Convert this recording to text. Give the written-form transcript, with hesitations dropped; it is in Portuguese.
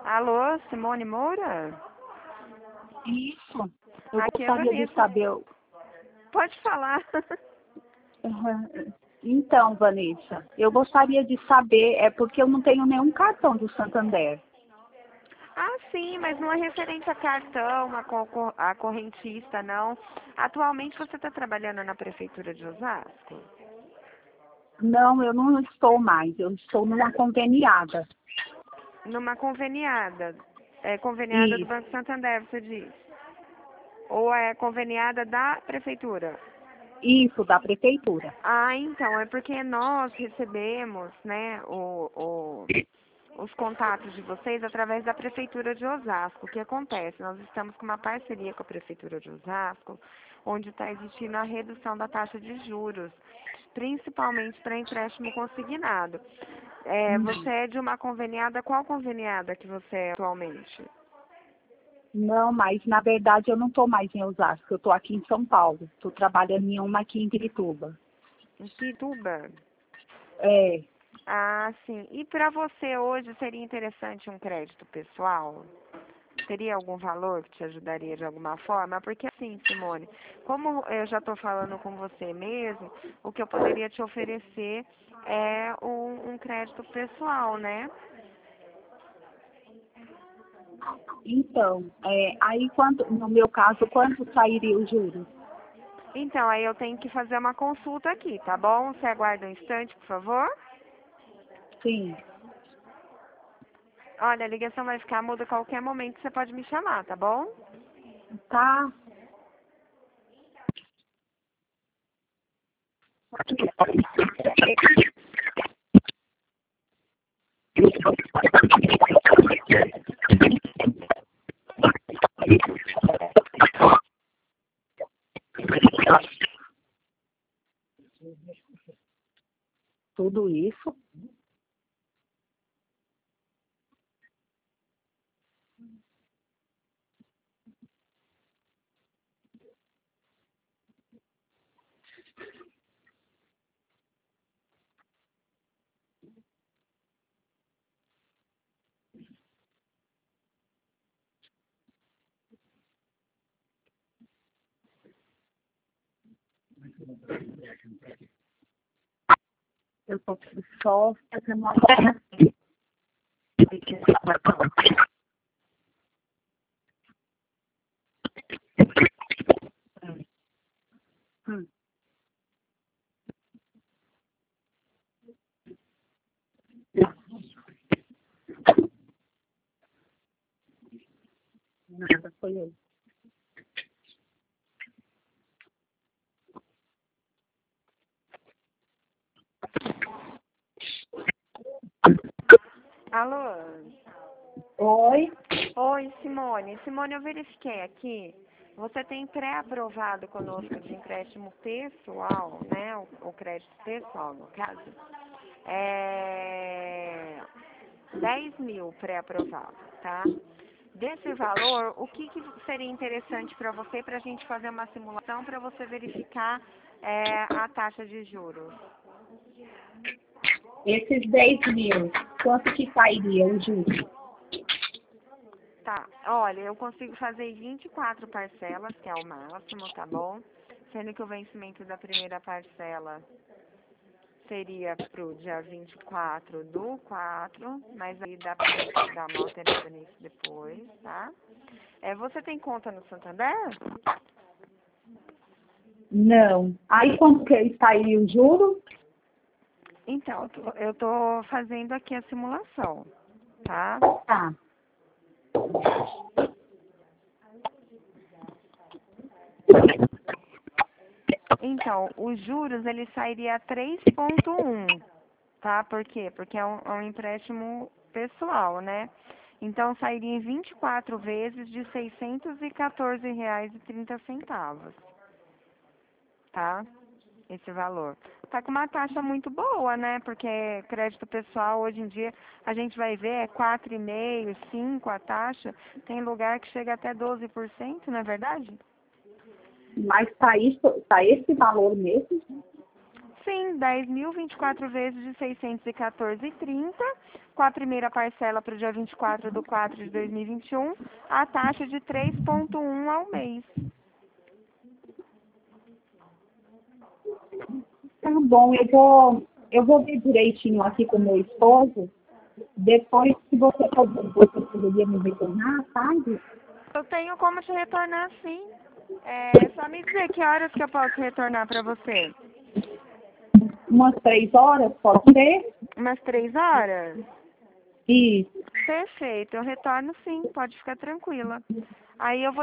Alô, Simone Moura? Isso. Eu Aqui é a gostaria de Vanessa. saber. Pode falar. Então, Vanessa, eu gostaria de saber, porque eu não tenho nenhum cartão do Santander. Ah, sim, mas não é referente a cartão, a correntista, não. Atualmente você está trabalhando na Prefeitura de Osasco? Não, eu não estou mais, eu estou numa conveniada. Numa conveniada. É conveniada do Isso, Banco Santander, você diz? Ou é conveniada da Prefeitura? isso, da prefeitura. Ah, então, é porque nós recebemos, né, os contatos de vocês através da Prefeitura de Osasco. O que acontece? Nós estamos com uma parceria com a Prefeitura de Osasco, onde está existindo a redução da taxa de juros, principalmente para empréstimo consignado. Você é de uma conveniada, qual conveniada que você é atualmente? Não, mas na verdade eu não estou mais em Osasco, eu estou aqui em São Paulo. Estou trabalhando em uma aqui em Pirituba. Em Pituba? É, Ah, sim. E para você hoje seria interessante um crédito pessoal? Teria algum valor que te ajudaria de alguma forma? Porque assim, Simone, como eu já estou falando com você mesmo, o que eu poderia te oferecer é um crédito pessoal, né? então, aí no meu caso, quanto sairia o juros? Então, aí eu tenho que fazer uma consulta aqui, tá bom? Você aguarda um instante, por favor? Sim, Olha, a ligação vai ficar muda a qualquer momento, você pode me chamar, tá bom? tá. Tudo isso. Eu estou só fazendo uma Hum, nada, foi eu. Alô? Oi? Oi, Simone. Simone, eu verifiquei aqui. Você tem pré-aprovado conosco de empréstimo pessoal, né? O crédito pessoal, no caso. É 10 mil pré-aprovado, tá? Desse valor, o que seria interessante para você, para a gente fazer uma simulação, para você verificar a taxa de juros? Esses 10.000, quanto que sairia o juros? Tá, olha, eu consigo fazer em 24 parcelas, que é o máximo, tá bom? Sendo que o vencimento da primeira parcela seria pro dia 24/4, mas aí dá pra gente dar uma alterada nisso depois, tá? Você tem conta no Santander? Não. Aí quanto que sairia o juro? Então, eu tô fazendo aqui a simulação, tá? Tá. Então, os juros, ele sairia a 3,1, tá? Por quê? Porque é um empréstimo pessoal, né? Então, sairia em 24 vezes de R$ 614,30, tá? Esse valor. Tá com uma taxa muito boa, né? Porque crédito pessoal, hoje em dia, a gente vai ver, é 4,5%, 5% a taxa. Tem lugar que chega até 12%, não é verdade? Mas tá esse valor mesmo? Sim, 10.000, 24 vezes de 614,30, com a primeira parcela para o dia 24/4/2021, a taxa de 3,1 ao mês. Tá bom, eu vou ver direitinho aqui com o meu esposo. Depois, se você poderia me retornar, sabe? Eu tenho como te retornar, sim. É só me dizer que horas que eu posso retornar para você. Umas 3 horas, pode ser? Umas 3 horas? Isso. Perfeito, eu retorno sim, pode ficar tranquila. Aí eu vou